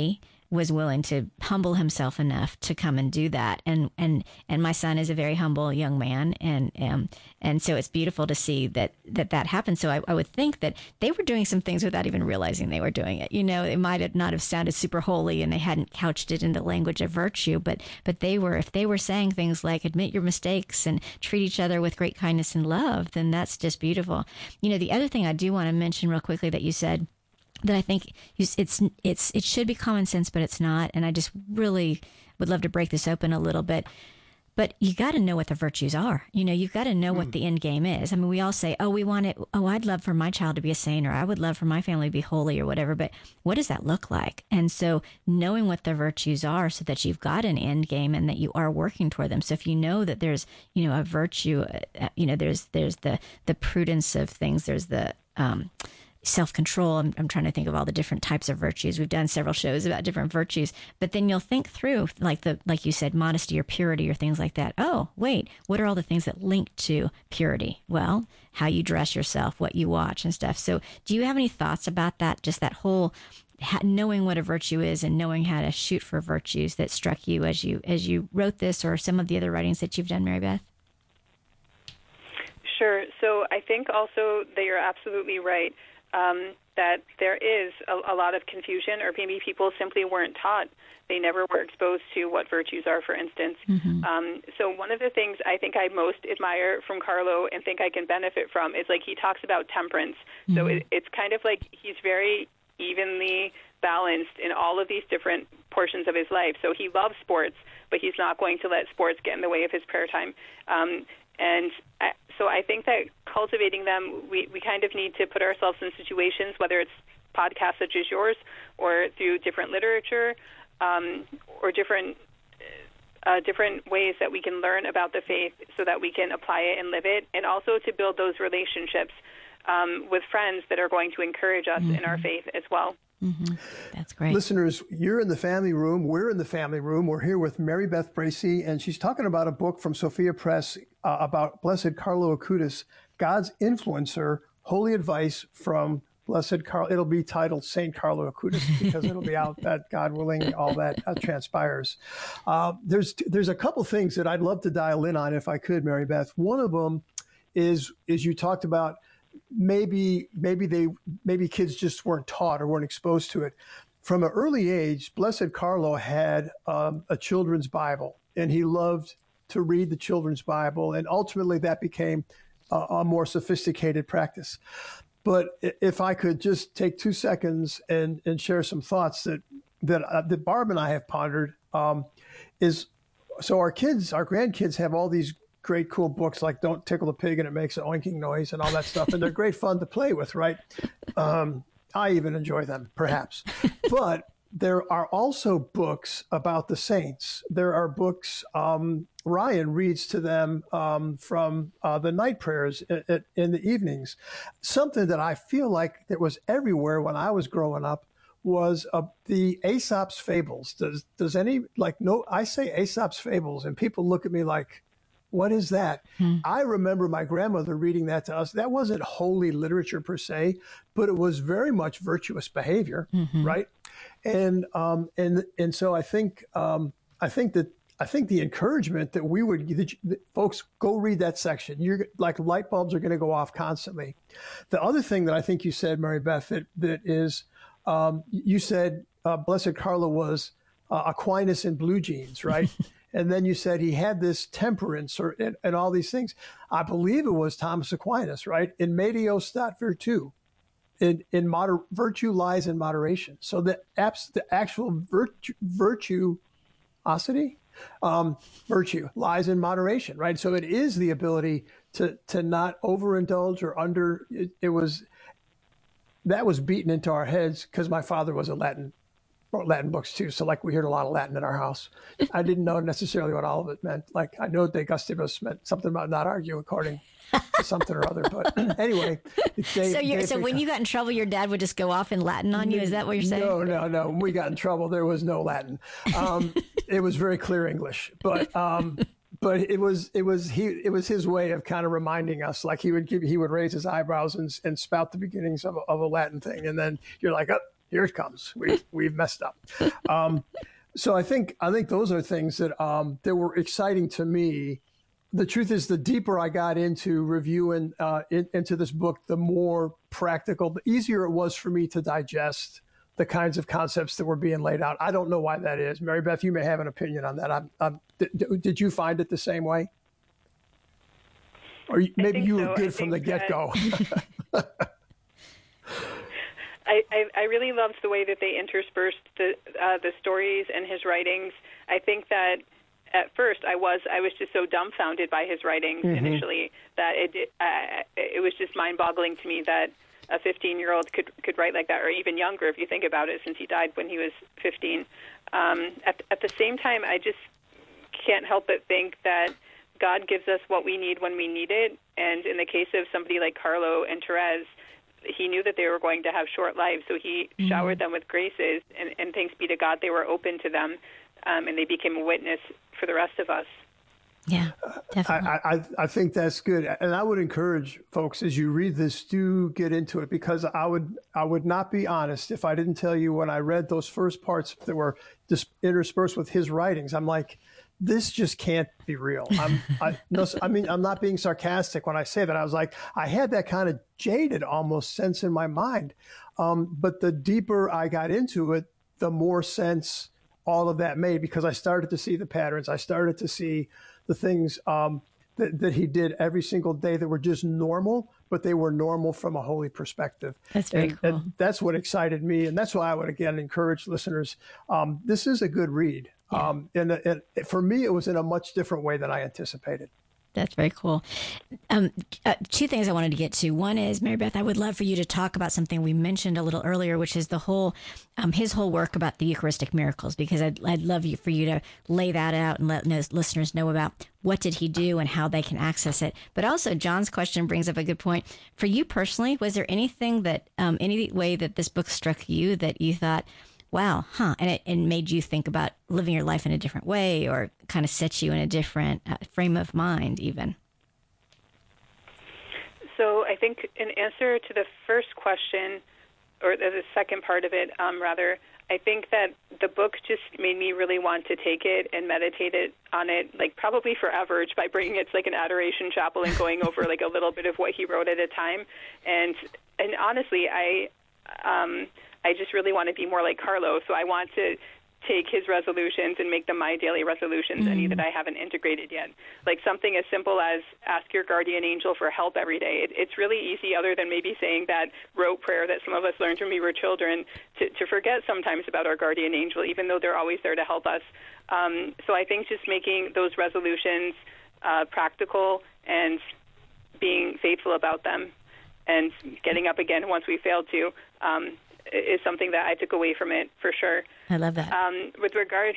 Speaker 3: was willing to humble himself enough to come and do that. And my son is a very humble young man, and so it's beautiful to see that happened. So I would think that they were doing some things without even realizing they were doing it. It might not have sounded super holy, and they hadn't couched it in the language of virtue, but if they were saying things like admit your mistakes and treat each other with great kindness and love, then that's just beautiful. The other thing I do want to mention real quickly that you said, that I think it should be common sense, but it's not. And I just really would love to break this open a little bit. But you got to know what the virtues are. You've got to know what the end game is. I mean, we all say, oh, we want it. Oh, I'd love for my child to be a saint, or I would love for my family to be holy, or whatever. But what does that look like? And so knowing what the virtues are, so that you've got an end game and that you are working toward them. So if you know that there's, a virtue, there's the prudence of things, there's the self-control. I'm trying to think of all the different types of virtues. We've done several shows about different virtues, but then you'll think through, like you said, modesty or purity or things like that. Oh, wait, what are all the things that link to purity? Well, how you dress yourself, what you watch and stuff. So do you have any thoughts about that? Just that whole knowing what a virtue is and knowing how to shoot for virtues that struck you as you wrote this, or some of the other writings that you've done, Mary Beth?
Speaker 4: Sure. So I think also that you're absolutely right. That there is a lot of confusion, or maybe people simply weren't taught. They never were exposed to what virtues are, for instance. So one of the things I think I most admire from Carlo and think I can benefit from is, he talks about temperance. So it's kind of like he's very evenly balanced in all of these different portions of his life. So he loves sports, but he's not going to let sports get in the way of his prayer time. So I think that cultivating them, we kind of need to put ourselves in situations, whether it's podcasts such as yours, or through different literature, or different ways that we can learn about the faith so that we can apply it and live it, and also to build those relationships with friends that are going to encourage us in our faith as well.
Speaker 3: That's great.
Speaker 2: Listeners, you're in the family room. We're in the family room. We're here with Mary Beth Bracey, and she's talking about a book from Sophia Press about Blessed Carlo Acutis, God's Influencer, Holy Advice from Blessed Carlo. It'll be titled Saint Carlo Acutis because it'll be out, that God willing, all that transpires. There's a couple things that I'd love to dial in on if I could, Mary Beth. One of them is you talked about maybe kids just weren't taught or weren't exposed to it. From an early age, Blessed Carlo had a children's Bible, and he loved to read the children's Bible, and ultimately that became a more sophisticated practice. But if I could just take 2 seconds and share some thoughts that Barb and I have pondered, is so our grandkids have all these great cool books like Don't Tickle a Pig and It Makes an Oinking Noise and all that stuff, and they're great fun to play with, right? I even enjoy them, perhaps. But there are also books about the saints. There are books, Ryan reads to them from the night prayers in the evenings. Something that I feel like that was everywhere when I was growing up was the Aesop's Fables. Does any, I say Aesop's Fables, and people look at me like, what is that? I remember my grandmother reading that to us. That wasn't holy literature per se, but it was very much virtuous behavior, right? And so I think the encouragement that we would, folks, go read that section. You're like, light bulbs are going to go off constantly. The other thing that I think you said, Mary Beth, that is, you said Blessed Carlo was Aquinas in blue jeans, right? And then you said he had this temperance and all these things. I believe it was Thomas Aquinas, right? In medio stat virtu. Virtue lies in moderation. So the actual virtuosity, virtue lies in moderation, right? So it is the ability to not overindulge or that was beaten into our heads because my father was wrote Latin books too. So we heard a lot of Latin in our house. I didn't know necessarily what all of it meant. I know De Gustibus meant something about not argue according to something or other. But anyway.
Speaker 3: So when you got in trouble, your dad would just go off in Latin on you? Is that what you're saying?
Speaker 2: No. When we got in trouble, there was no Latin. It was very clear English. But it was his way of kind of reminding us, he would raise his eyebrows and spout the beginnings of a Latin thing. And then you're like, here it comes. We've messed up. So I think those are things that that were exciting to me. The truth is, the deeper I got into reviewing into this book, the more practical, the easier it was for me to digest the kinds of concepts that were being laid out. I don't know why that is. Mary Beth, you may have an opinion on that. Did you find it the same way? Or maybe you were good from the get-go.
Speaker 4: I really loved the way that they interspersed the stories and his writings. I think that at first I was just so dumbfounded by his writings initially that it was just mind-boggling to me that a 15-year-old could write like that, or even younger if you think about it, since he died when he was 15. At the same time, I just can't help but think that God gives us what we need when we need it. And in the case of somebody like Carlo and Therese, he knew that they were going to have short lives, so he showered them with graces, and thanks be to God, they were open to them, and they became a witness for the rest of us.
Speaker 3: Yeah, definitely.
Speaker 2: I think that's good. And I would encourage folks, as you read this, do get into it, because I would not be honest if I didn't tell you when I read those first parts that were just interspersed with his writings, I'm like, this just can't be real. I'm not being sarcastic when I say that. I was like, I had that kind of jaded almost sense in my mind. But the deeper I got into it, the more sense all of that made, because I started to see the patterns. I started to see the things that he did every single day that were just normal, but they were normal from a holy perspective.
Speaker 3: That's very cool.
Speaker 2: And that's what excited me. And that's why I would, again, encourage listeners. This is a good read. Yeah. And for me, it was in a much different way than I anticipated.
Speaker 3: That's very cool. Two things I wanted to get to. One is, Mary Beth, I would love for you to talk about something we mentioned a little earlier, which is the whole, his whole work about the Eucharistic miracles, because I'd love for you to lay that out and let listeners know about what did he do and how they can access it. But also, John's question brings up a good point. For you personally, was there anything that, any way that this book struck you that you thought, wow, and it made you think about living your life in a different way, or kind of set you in a different frame of mind even?
Speaker 4: So I think in answer to the first question, or the second part of it, rather, I think that the book just made me really want to take it and meditate on it, like probably forever, by bringing it to like an adoration chapel and going over like a little bit of what he wrote at a time. And honestly, I just really want to be more like Carlo, so I want to take his resolutions and make them my daily resolutions, any that I haven't integrated yet. Like something as simple as ask your guardian angel for help every day. It's really easy, other than maybe saying that rote prayer that some of us learned when we were children, to forget sometimes about our guardian angel, even though they're always there to help us. So I think just making those resolutions practical and being faithful about them and getting up again once we failed to, is something that I took away from it for sure.
Speaker 3: I love that.
Speaker 4: With regard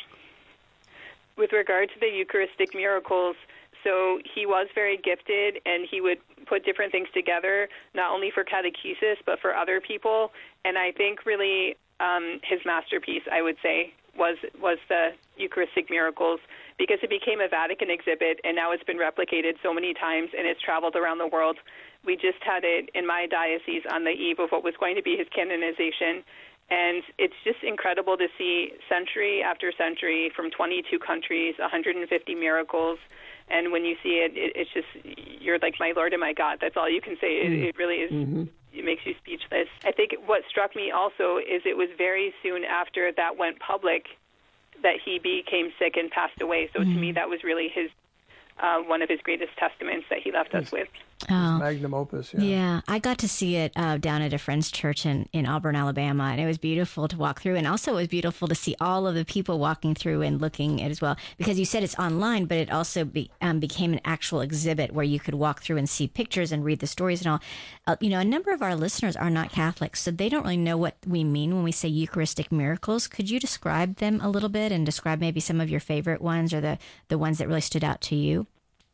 Speaker 4: to the Eucharistic miracles, so he was very gifted, and he would put different things together, not only for catechesis but for other people. And I think really his masterpiece, I would say, was the Eucharistic miracles, because it became a Vatican exhibit, and now it's been replicated so many times, and it's traveled around the world. We just had it in my diocese on the eve of what was going to be his canonization, and it's just incredible to see century after century from 22 countries, 150 miracles, and when you see it, it's just, you're like, my Lord and my God. That's all you can say. It really is. It makes you speechless. I think what struck me also is it was very soon after that went public that he became sick and passed away. So to me, that was really his one of his greatest testaments that he left us with.
Speaker 2: Magnum opus.
Speaker 3: Yeah, I got to see it down at a friend's church in Auburn, Alabama, and it was beautiful to walk through. And also it was beautiful to see all of the people walking through and looking at it as well, because you said it's online, but it also became an actual exhibit where you could walk through and see pictures and read the stories and all. A number of our listeners are not Catholics, so they don't really know what we mean when we say Eucharistic miracles. Could you describe them a little bit and describe maybe some of your favorite ones, or the ones that really stood out to you?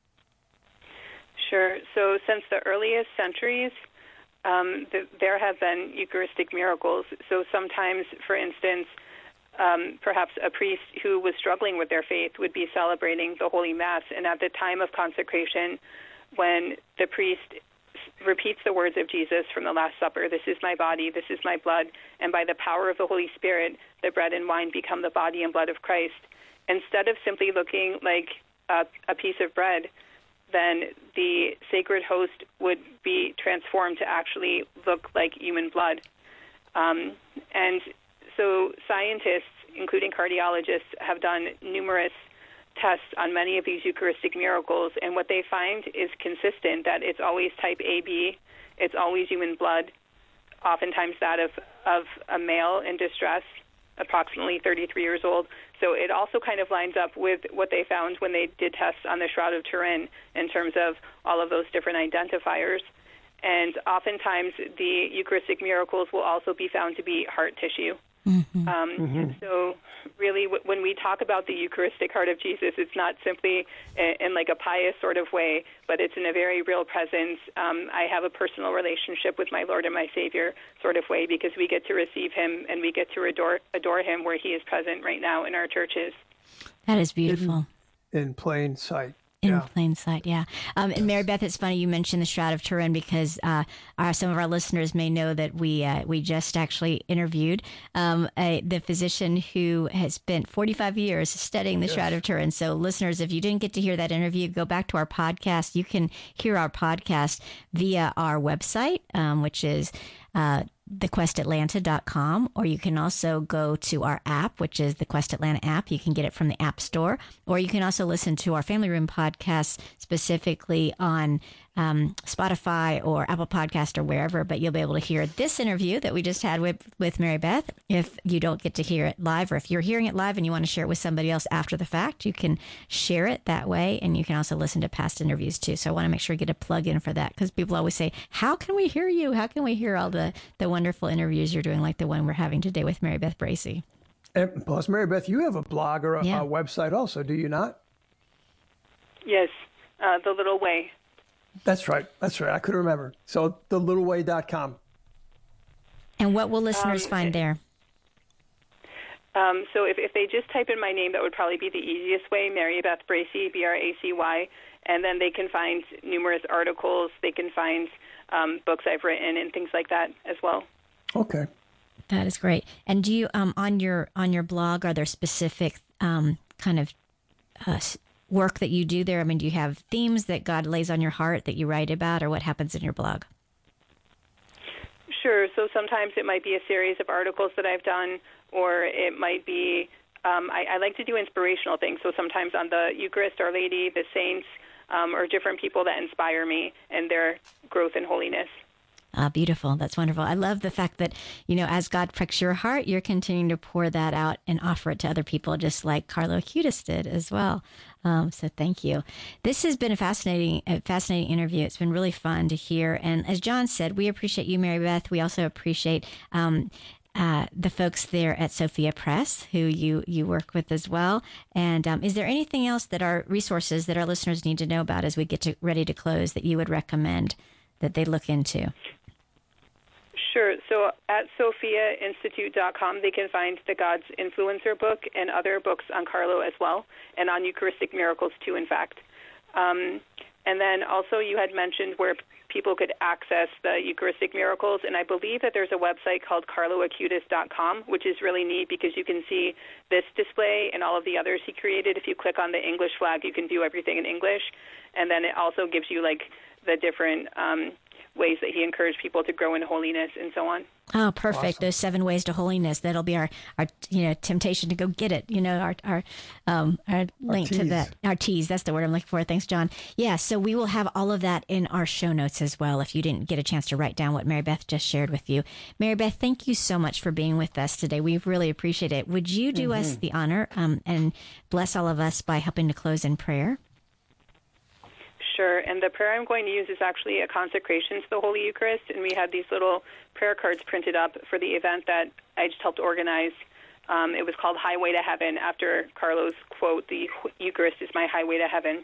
Speaker 4: Sure. So since the earliest centuries, there have been Eucharistic miracles. So sometimes, for instance, perhaps a priest who was struggling with their faith would be celebrating the Holy Mass, and at the time of consecration, when the priest repeats the words of Jesus from the Last Supper, "This is my body, this is my blood," and by the power of the Holy Spirit, the bread and wine become the body and blood of Christ. Instead of simply looking like a piece of bread, then the sacred host would be transformed to actually look like human blood. And so scientists, including cardiologists, have done numerous tests on many of these Eucharistic miracles, and what they find is consistent, that it's always type AB, it's always human blood, oftentimes that of a male in distress, approximately 33 years old. So it also kind of lines up with what they found when they did tests on the Shroud of Turin in terms of all of those different identifiers. And oftentimes the Eucharistic miracles will also be found to be heart tissue. And so really when we talk about the Eucharistic heart of Jesus, it's not simply in like a pious sort of way, but it's in a very real presence. I have a personal relationship with my Lord and my Savior sort of way, because we get to receive him and we get to adore him where he is present right now in our churches.
Speaker 3: That is beautiful.
Speaker 2: In plain sight.
Speaker 3: In plain sight, yeah. And Mary Beth, it's funny you mentioned the Shroud of Turin, because some of our listeners may know that we just actually interviewed the physician who has spent 45 years studying the Shroud of Turin. So listeners, if you didn't get to hear that interview, go back to our podcast. You can hear our podcast via our website, which is thequestatlanta.com, or you can also go to our app, which is the Quest Atlanta app. You can get it from the App Store, or you can also listen to our Family Room podcast specifically on Spotify or Apple Podcast or wherever, but you'll be able to hear this interview that we just had with Mary Beth. If you don't get to hear it live, or if you're hearing it live and you want to share it with somebody else after the fact, you can share it that way, and you can also listen to past interviews too. So I want to make sure you get a plug in for that, because people always say, how can we hear you? How can we hear all the wonderful interviews you're doing, like the one we're having today with Mary Beth Bracey?
Speaker 2: And plus, Mary Beth, you have a blog or a website also, do you not?
Speaker 4: Yes, The Little Way.
Speaker 2: That's right. I couldn't remember. So thelittleway.com.
Speaker 3: And what will listeners find there?
Speaker 4: So if they just type in my name, that would probably be the easiest way, Mary Beth Bracey, Bracy, and then they can find numerous articles. They can find books I've written and things like that as well.
Speaker 2: Okay.
Speaker 3: That is great. And do you on your blog, are there specific kind of work that you do there? I mean, do you have themes that God lays on your heart that you write about, or what happens in your blog?
Speaker 4: Sure. So sometimes it might be a series of articles that I've done, or it might be, I like to do inspirational things. So sometimes on the Eucharist, Our Lady, the saints, or different people that inspire me and their growth in holiness.
Speaker 3: Beautiful. That's wonderful. I love the fact that, as God pricks your heart, you're continuing to pour that out and offer it to other people, just like Carlo Acutis did as well. So thank you. This has been a fascinating interview. It's been really fun to hear. And as John said, we appreciate you, Mary Beth. We also appreciate the folks there at Sophia Press, who you work with as well. And is there anything else that our resources that our listeners need to know about as we get ready to close that you would recommend that they look into?
Speaker 4: Sure. So at SophiaInstitute.com, they can find the God's Influencer book and other books on Carlo as well, and on Eucharistic miracles too, in fact. And then also you had mentioned where people could access the Eucharistic miracles, and I believe that there's a website called carloacutis.com, which is really neat because you can see this display and all of the others he created. If you click on the English flag, you can view everything in English, and then it also gives you like the different ways that he encouraged people to grow in holiness and so on.
Speaker 3: Oh, perfect. Awesome. Those 7 ways to holiness. That'll be our temptation to go get it. Our link to that. Our tease. That's the word I'm looking for. Thanks, John. Yeah. So we will have all of that in our show notes as well, if you didn't get a chance to write down what Mary Beth just shared with you. Mary Beth, thank you so much for being with us today. We really appreciate it. Would you do us the honor and bless all of us by helping to close in prayer?
Speaker 4: Sure, and the prayer I'm going to use is actually a consecration to the Holy Eucharist, and we had these little prayer cards printed up for the event that I just helped organize. It was called Highway to Heaven, after Carlo's quote, "The Eucharist is my highway to heaven."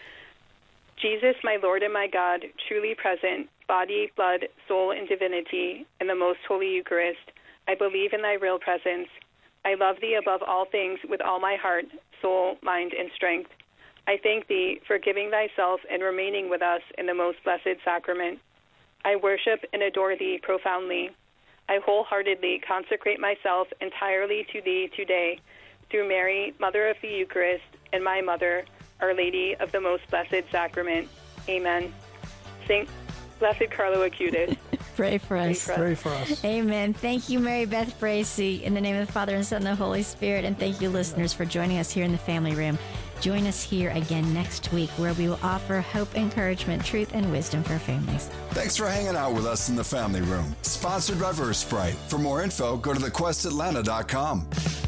Speaker 4: Jesus, my Lord and my God, truly present, body, blood, soul, and divinity, in the most holy Eucharist, I believe in thy real presence. I love thee above all things with all my heart, soul, mind, and strength. I thank thee for giving thyself and remaining with us in the most blessed sacrament. I worship and adore thee profoundly. I wholeheartedly consecrate myself entirely to thee today, through Mary, Mother of the Eucharist, and my Mother, Our Lady of the Most Blessed Sacrament. Amen. Saint Blessed Carlo Acutis.
Speaker 3: Pray for us.
Speaker 2: Pray for us.
Speaker 3: Amen. Thank you, Mary Beth Bracey, in the name of the Father, and Son, and the Holy Spirit. And thank you, listeners, for joining us here in the Family Room. Join us here again next week, where we will offer hope, encouragement, truth, and wisdom for families.
Speaker 1: Thanks for hanging out with us in the Family Room. Sponsored by Verse Sprite. For more info, go to thequestatlanta.com.